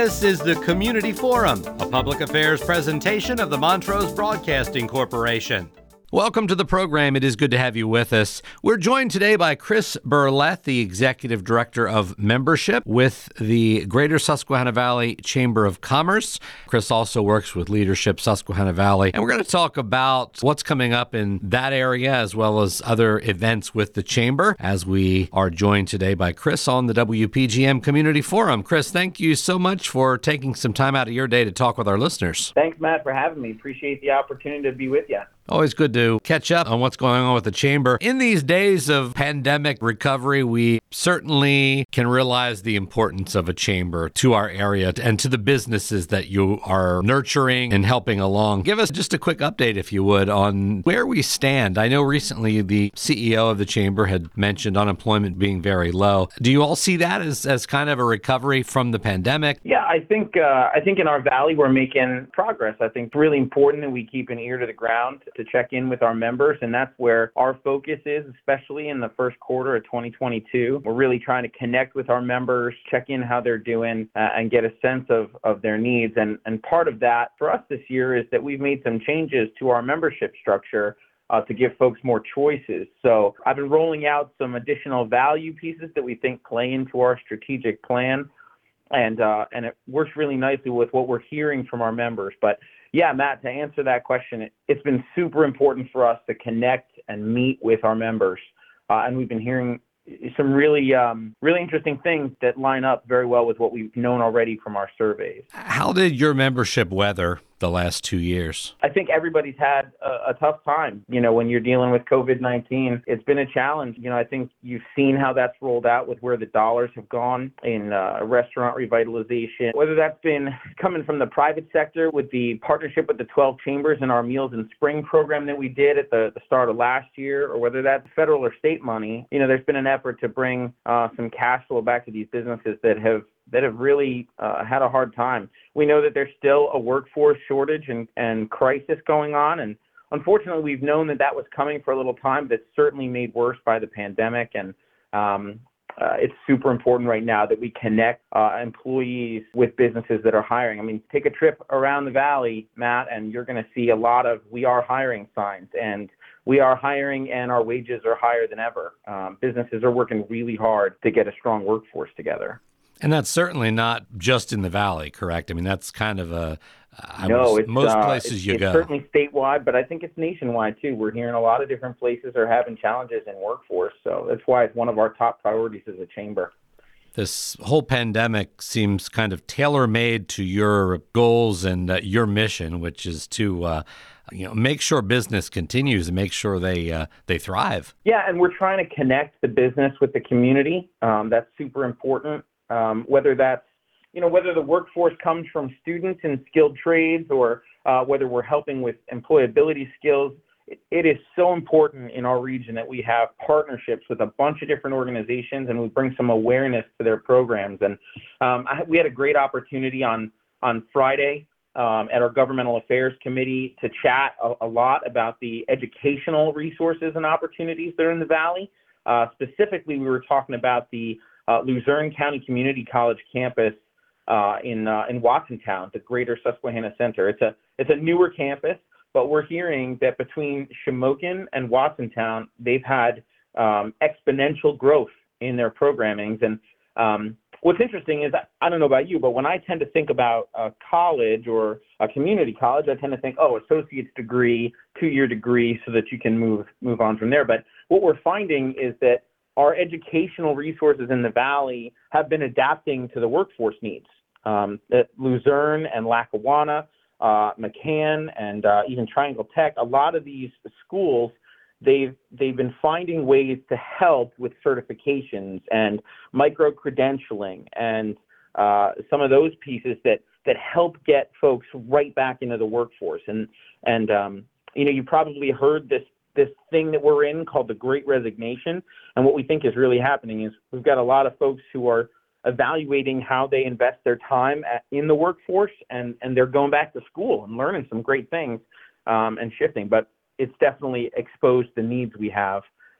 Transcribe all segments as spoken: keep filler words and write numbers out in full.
This is the Community Forum, a public affairs presentation of the Montrose Broadcasting Corporation. Welcome to the program. It is good to have you with us. We're joined today by Chris Berleth, the Executive Director of Membership with the Greater Susquehanna Valley Chamber of Commerce. Chris also works with Leadership Susquehanna Valley, and we're going to talk about what's coming up in that area as well as other events with the Chamber as we are joined today by Chris on the W P G M Community Forum. Chris, thank you so much for taking some time out of your day to talk with our listeners. Thanks, Matt, for having me. Appreciate the opportunity to be with you. Always good to catch up on what's going on with the Chamber. In these days of pandemic recovery, we certainly can realize the importance of a chamber to our area and to the businesses that you are nurturing and helping along. Give us just a quick update, if you would, on where we stand. I know recently the C E O of the Chamber had mentioned unemployment being very low. Do you all see that as, as kind of a recovery from the pandemic? Yeah, I think uh, I think in our valley we're making progress. I think it's really important that we keep an ear to the ground to check in with our members, and that's where our focus is, especially in the first quarter of twenty twenty-two. We're really trying to connect with our members, check in how they're doing, uh, and get a sense of, of their needs. And, and part of that for us this year is that we've made some changes to our membership structure uh, to give folks more choices. So I've been rolling out some additional value pieces that we think play into our strategic plan, and uh, and it works really nicely with what we're hearing from our members. But yeah, Matt, to answer that question, it, it's been super important for us to connect and meet with our members. Uh, and we've been hearing some really, um, really interesting things that line up very well with what we've known already from our surveys. How did your membership weather the last two years? I think everybody's had a, a tough time. You know, when you're dealing with COVID nineteen, it's been a challenge. You know, I think you've seen how that's rolled out with where the dollars have gone in uh, restaurant revitalization, whether that's been coming from the private sector with the partnership with the twelve chambers and our Meals in Spring program that we did at the, the start of last year, or whether that's federal or state money. You know, there's been an effort to bring uh, some cash flow back to these businesses that have that have really uh, had a hard time. We know that there's still a workforce shortage and, and crisis going on. And unfortunately, we've known that that was coming for a little time, but it's certainly made worse by the pandemic. And um, uh, it's super important right now that we connect uh, employees with businesses that are hiring. I mean, take a trip around the valley, Matt, and you're going to see a lot of "we are hiring" signs. And we are hiring and our wages are higher than ever. Um, businesses are working really hard to get a strong workforce together. And that's certainly not just in the Valley, correct? I mean, that's kind of a, I no, would, it's, most uh, places it's, you it's go. It's certainly statewide, but I think it's nationwide too. We're hearing a lot of different places are having challenges in workforce. So that's why it's one of our top priorities as a chamber. This whole pandemic seems kind of tailor-made to your goals and uh, your mission, which is to uh, you know, make sure business continues and make sure they uh, they thrive. Yeah, and we're trying to connect the business with the community. Um, that's super important. Um, whether that's, you know, whether the workforce comes from students in skilled trades or uh, whether we're helping with employability skills, it, it is so important in our region that we have partnerships with a bunch of different organizations and we bring some awareness to their programs. And um, I, we had a great opportunity on, on Friday um, at our Governmental Affairs Committee to chat a, a lot about the educational resources and opportunities that are in the Valley. Uh, specifically, we were talking about the Uh, Luzerne County Community College campus uh, in uh, in Watsontown, the Greater Susquehanna Center. It's a it's a newer campus, but we're hearing that between Shamokin and Watsontown, they've had um, exponential growth in their programmings. And um, what's interesting is, I don't know about you, but when I tend to think about a college or a community college, I tend to think, oh, associate's degree, two-year degree, so that you can move move on from there. But what we're finding is that our educational resources in the Valley have been adapting to the workforce needs. Um, at Luzerne and Lackawanna, uh, McCann, and uh, even Triangle Tech, a lot of these schools, they've they've been finding ways to help with certifications and micro-credentialing and uh, some of those pieces that that help get folks right back into the workforce. And and um, you know, you probably heard this this thing that we're in called the Great Resignation. And what we think is really happening is we've got a lot of folks who are evaluating how they invest their time at, in the workforce, and, and they're going back to school and learning some great things um, and shifting. But it's definitely exposed the needs we have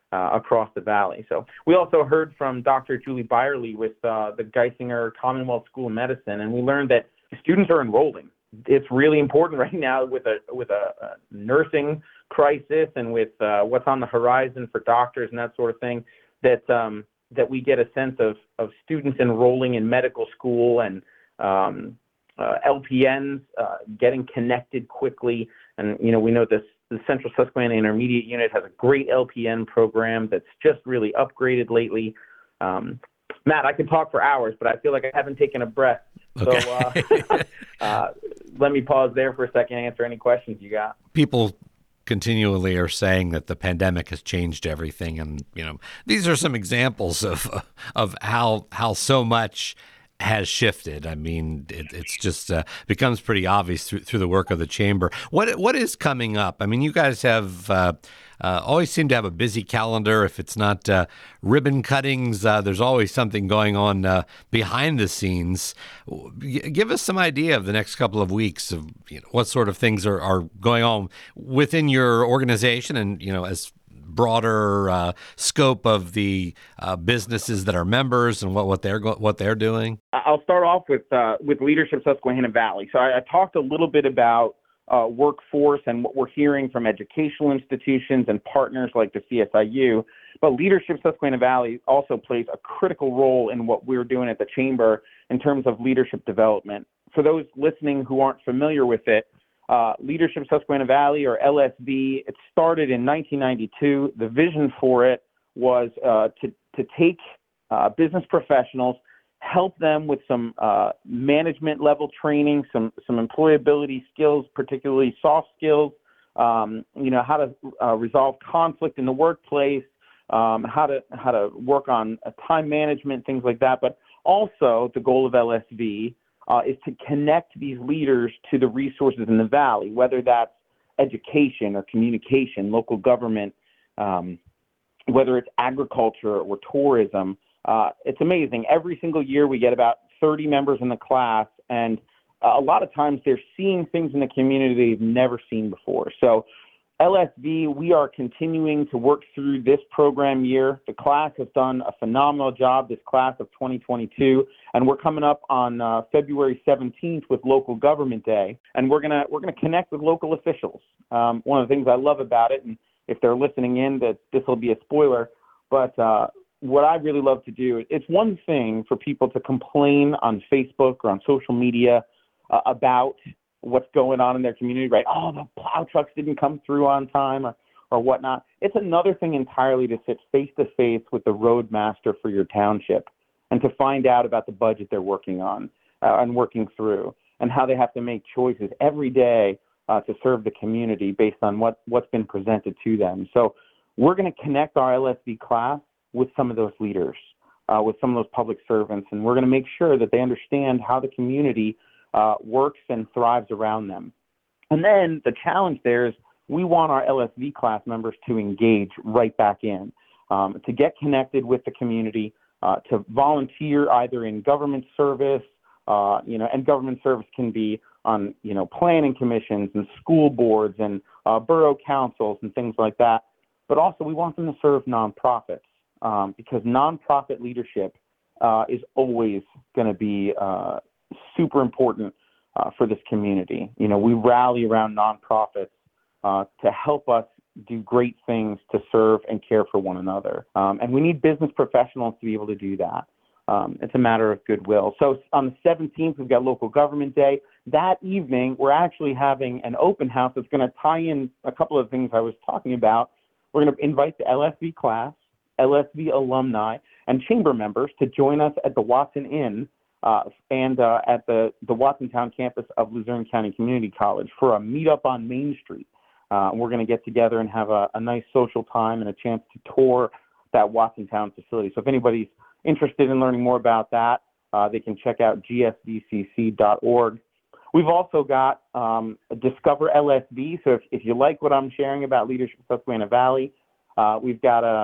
uh, across the valley. So we also heard from Doctor Julie Byerly with uh, the Geisinger Commonwealth School of Medicine, and we learned that students are enrolling. It's really important right now with a with a, a nursing crisis and with uh, what's on the horizon for doctors and that sort of thing, that um, that we get a sense of of students enrolling in medical school and um, uh, L P Ns uh, getting connected quickly. And you know, we know this the Central Susquehanna Intermediate Unit has a great L P N program that's just really upgraded lately. Um, Matt, I could talk for hours, but I feel like I haven't taken a breath. Okay. So uh, uh, let me pause there for a second and answer any questions you got. People continually are saying that the pandemic has changed everything, and you know, these are some examples of of how how so much has shifted. I mean, it, it's just uh, becomes pretty obvious through through the work of the chamber. What what is coming up? I mean, you guys have uh, uh, always seem to have a busy calendar. If it's not uh, ribbon cuttings, uh, there's always something going on uh, behind the scenes. G- give us some idea of the next couple of weeks of you know, what sort of things are, are going on within your organization, and you know, as broader uh, scope of the uh, businesses that are members and what, what they're go- what they're doing? I'll start off with uh, with Leadership Susquehanna Valley. So I, I talked a little bit about uh, workforce and what we're hearing from educational institutions and partners like the C S I U, but Leadership Susquehanna Valley also plays a critical role in what we're doing at the Chamber in terms of leadership development. For those listening who aren't familiar with it, Uh, Leadership Susquehanna Valley, or L S V, it started in nineteen ninety-two. The vision for it was uh, to, to take uh, business professionals, help them with some uh, management level training, some some employability skills, particularly soft skills, um, you know, how to uh, resolve conflict in the workplace, um, how to how to work on uh, time management, things like that. But also the goal of L S V Uh, is to connect these leaders to the resources in the valley, whether that's education or communication, local government, um, whether it's agriculture or tourism. Uh, it's amazing. Every single year we get about thirty members in the class, and uh, a lot of times they're seeing things in the community they've never seen before. So L S V, we are continuing to work through this program year. The class has done a phenomenal job, this class of twenty twenty-two, and we're coming up on uh, February seventeenth with Local Government Day, and we're gonna we're gonna connect with local officials. Um, one of the things I love about it, and if they're listening in, that this will be a spoiler, but uh, what I really love to do, it's one thing for people to complain on Facebook or on social media uh, about what's going on in their community, right? Oh, the plow trucks didn't come through on time or, or whatnot. It's another thing entirely to sit face to face with the roadmaster for your township and to find out about the budget they're working on uh, and working through, and how they have to make choices every day uh, to serve the community based on what, what's been presented to them. So we're going to connect our L S V class with some of those leaders, uh, with some of those public servants, and we're going to make sure that they understand how the community Uh, works and thrives around them. And then the challenge there is we want our L S V class members to engage right back in, um, to get connected with the community, uh, to volunteer either in government service, uh, you know, and government service can be on, you know, planning commissions and school boards and uh, borough councils and things like that. But also we want them to serve nonprofits um, because nonprofit leadership uh, is always going to be uh, super important uh, for this community. You know, we rally around nonprofits uh, to help us do great things to serve and care for one another. Um, and we need business professionals to be able to do that. Um, it's a matter of goodwill. So on the seventeenth, we've got Local Government Day. That evening, we're actually having an open house that's going to tie in a couple of things I was talking about. We're going to invite the L S V class, L S V alumni, and chamber members to join us at the Watson Inn Uh, and uh, at the, the Watsontown campus of Luzerne County Community College for a meetup on Main Street. Uh, we're going to get together and have a, a nice social time and a chance to tour that Watsontown facility. So if anybody's interested in learning more about that, uh, they can check out G S V C C dot org. We've also got um, Discover L S V. So if, if you like what I'm sharing about Leadership Susquehanna Valley, uh, we've got a,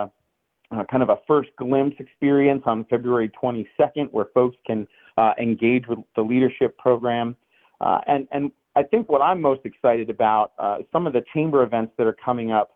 a kind of a first glimpse experience on February twenty-second where folks can Uh, engage with the leadership program. Uh, and, and I think what I'm most excited about, uh, some of the chamber events that are coming up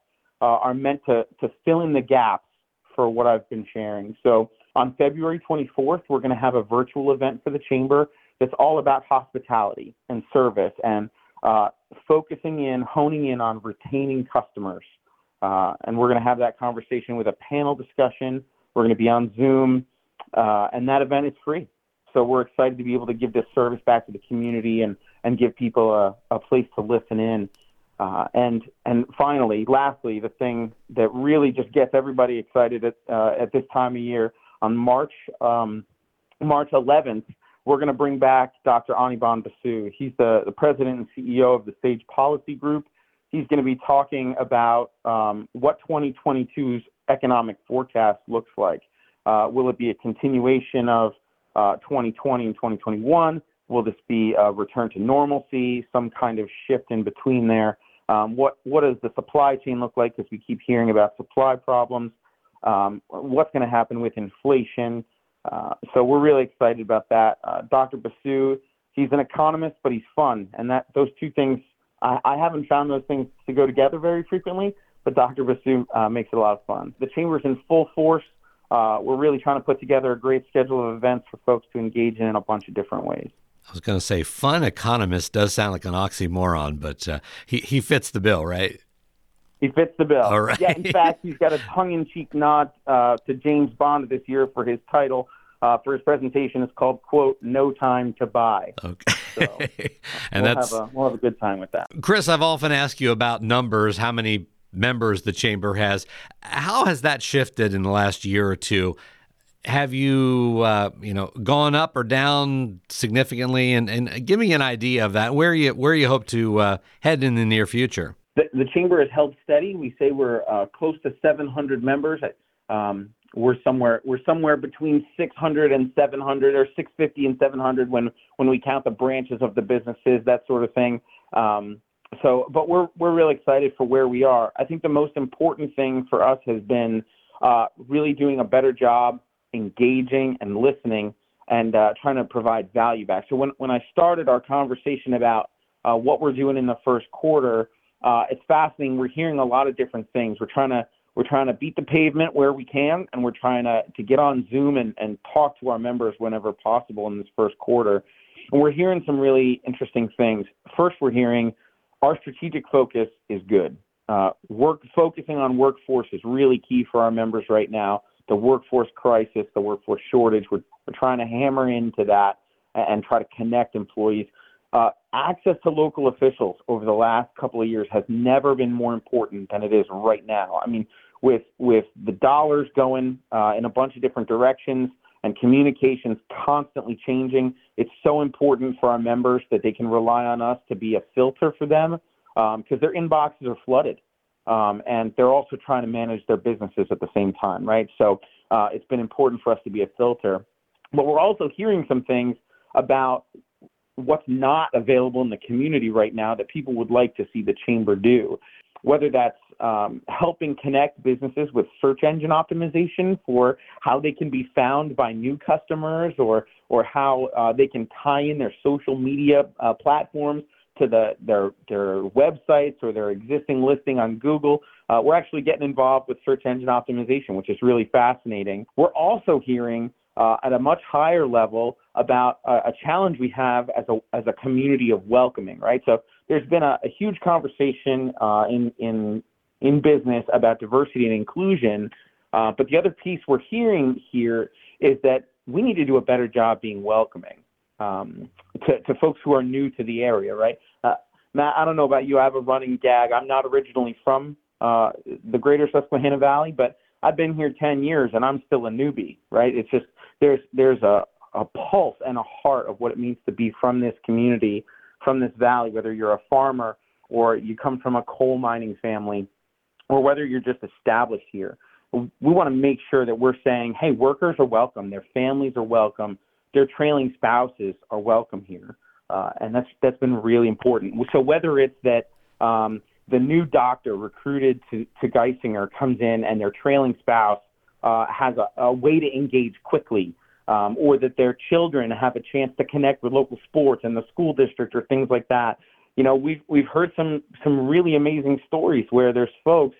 uh, are meant to, to fill in the gaps for what I've been sharing. So on February twenty-fourth, we're going to have a virtual event for the Chamber that's all about hospitality and service and uh, focusing in, honing in on retaining customers. Uh, and we're going to have that conversation with a panel discussion. We're going to be on Zoom, uh, and that event is free. So we're excited to be able to give this service back to the community and, and give people a, a place to listen in. Uh, and and finally, lastly, the thing that really just gets everybody excited at, uh, at this time of year, on March um, March eleventh, we're going to bring back Doctor Anirban Basu. He's the, the president and C E O of the Sage Policy Group. He's going to be talking about um, what twenty twenty-two's economic forecast looks like. Uh, will it be a continuation of uh, twenty twenty and twenty twenty-one? Will this be a return to normalcy, some kind of shift in between there? Um, what what does the supply chain look like, because we keep hearing about supply problems? Um, what's going to happen with inflation? Uh, so we're really excited about that. Uh, Doctor Basu, he's an economist, but he's fun. And that those two things, I, I haven't found those things to go together very frequently, but Doctor Basu uh, makes it a lot of fun. The Chamber's in full force. Uh, we're really trying to put together a great schedule of events for folks to engage in in a bunch of different ways. I was going to say fun economist does sound like an oxymoron, but uh, he, he fits the bill, right? He fits the bill. All right. Yeah, in fact, he's got a tongue-in-cheek nod uh, to James Bond this year for his title. Uh, for his presentation, it's called, quote, No Time to Buy. Okay. So, and we'll that's have a, we'll have a good time with that. Chris, I've often asked you about numbers, how many members the Chamber has. How has that shifted in the last year or two? Have you, uh, you know, gone up or down significantly? And, and give me an idea of that. Where you where you hope to uh, head in the near future? The, the Chamber has held steady. We say we're uh, close to seven hundred members. Um, we're somewhere we're somewhere between six hundred and seven hundred, or six fifty and seven hundred when when we count the branches of the businesses, that sort of thing. Um, so, but we're we're really excited for where we are. I think the most important thing for us has been uh, really doing a better job engaging and listening and uh, trying to provide value back. So when, when I started our conversation about uh, what we're doing in the first quarter, uh, it's fascinating. We're hearing a lot of different things. We're trying to we're trying to beat the pavement where we can, and we're trying to, to get on Zoom and, and talk to our members whenever possible in this first quarter. And we're hearing some really interesting things. First, we're hearing our strategic focus is good. Uh, work focusing on workforce is really key for our members right now. The workforce crisis, the workforce shortage, we're, we're trying to hammer into that and, and try to connect employees. Uh, access to local officials over the last couple of years has never been more important than it is right now. I mean, with with the dollars going uh, in a bunch of different directions and communications constantly changing, it's so important for our members that they can rely on us to be a filter for them, because um, their inboxes are flooded. Um, and they're also trying to manage their businesses at the same time, right? So uh, it's been important for us to be a filter. But we're also hearing some things about what's not available in the community right now that people would like to see the Chamber do, whether that's um, helping connect businesses with search engine optimization for how they can be found by new customers, or or how uh, they can tie in their social media uh, platforms to the, their their websites or their existing listing on Google. Uh, we're actually getting involved with search engine optimization, which is really fascinating. We're also hearing uh, at a much higher level about a, a challenge we have as a as a community of welcoming, right? So there's been a, a huge conversation uh, in in in business about diversity and inclusion, uh, but the other piece we're hearing here is that we need to do a better job being welcoming. Um, to, to folks who are new to the area, right? Uh, Matt, I don't know about you. I have a running gag. I'm not originally from uh, the greater Susquehanna Valley, but I've been here ten years and I'm still a newbie, right? It's just there's there's a, a pulse and a heart of what it means to be from this community, from this valley, whether you're a farmer or you come from a coal mining family, or whether you're just established here. We want to make sure that we're saying, hey, workers are welcome, their families are welcome, their trailing spouses are welcome here, uh, and that's that's been really important. So whether it's that um, the new doctor recruited to, to Geisinger comes in and their trailing spouse uh, has a, a way to engage quickly, um, or that their children have a chance to connect with local sports and the school district or things like that. You know, we've we've heard some some really amazing stories where there's folks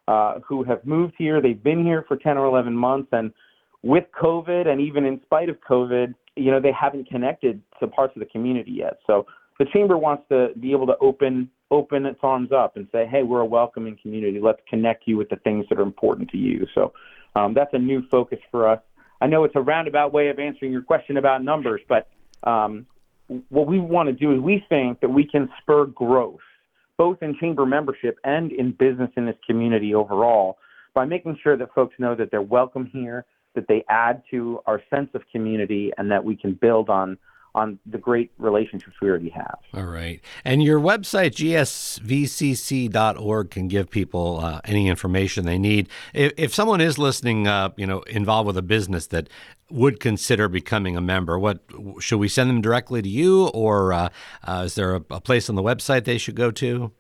uh, who have moved here. They've been here for ten or eleven months, and with COVID, and even in spite of COVID, you know, they haven't connected to parts of the community yet. So the Chamber wants to be able to open open its arms up and say, hey, we're a welcoming community. Let's connect you with the things that are important to you. So um, that's a new focus for us. I know it's a roundabout way of answering your question about numbers, but um, what we want to do is we think that we can spur growth, both in Chamber membership and in business in this community overall, by making sure that folks know that they're welcome here, that they add to our sense of community, and that we can build on on the great relationships we already have. All right. And your website, G S V C C dot org, can give people uh, any information they need. If, if someone is listening, uh, you know, involved with a business that would consider becoming a member, what should we send them directly to you, or uh, uh, is there a, a place on the website they should go to?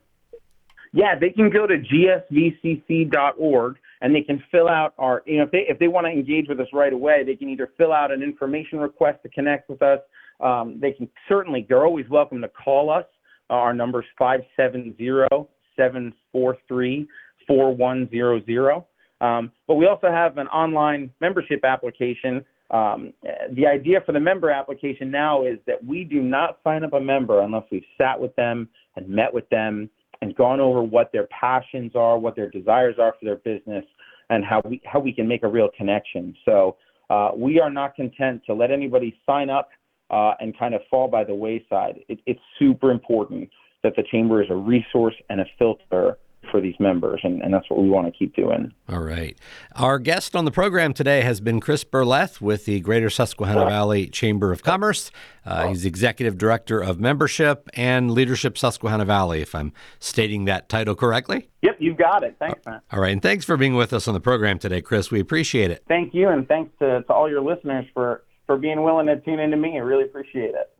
Yeah, they can go to G S V C C dot org. And they can fill out our, you know, if they if they want to engage with us right away, they can either fill out an information request to connect with us. Um, they can certainly, they're always welcome to call us. Uh, our number is five seven zero, seven four three, four one zero zero. Um, but we also have an online membership application. Um, the idea for the member application now is that we do not sign up a member unless we've sat with them and met with them and gone over what their passions are, what their desires are for their business, and how we how we can make a real connection. So uh, we are not content to let anybody sign up uh, and kind of fall by the wayside. It, it's super important that the Chamber is a resource and a filter for these members, and, and that's what we want to keep doing. All right. Our guest on the program today has been Chris Berleth with the Greater Susquehanna Valley Chamber of Commerce. Uh, he's Executive Director of Membership and Leadership Susquehanna Valley, if I'm stating that title correctly. Yep, you've got it. Thanks, Matt. All right, and thanks for being with us on the program today, Chris. We appreciate it. Thank you, and thanks to, to all your listeners for, for being willing to tune into me. I really appreciate it.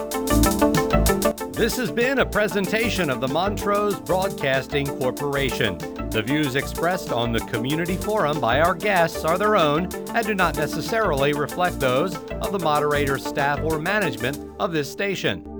This has been a presentation of the Montrose Broadcasting Corporation. The views expressed on the community forum by our guests are their own and do not necessarily reflect those of the moderator, staff, or management of this station.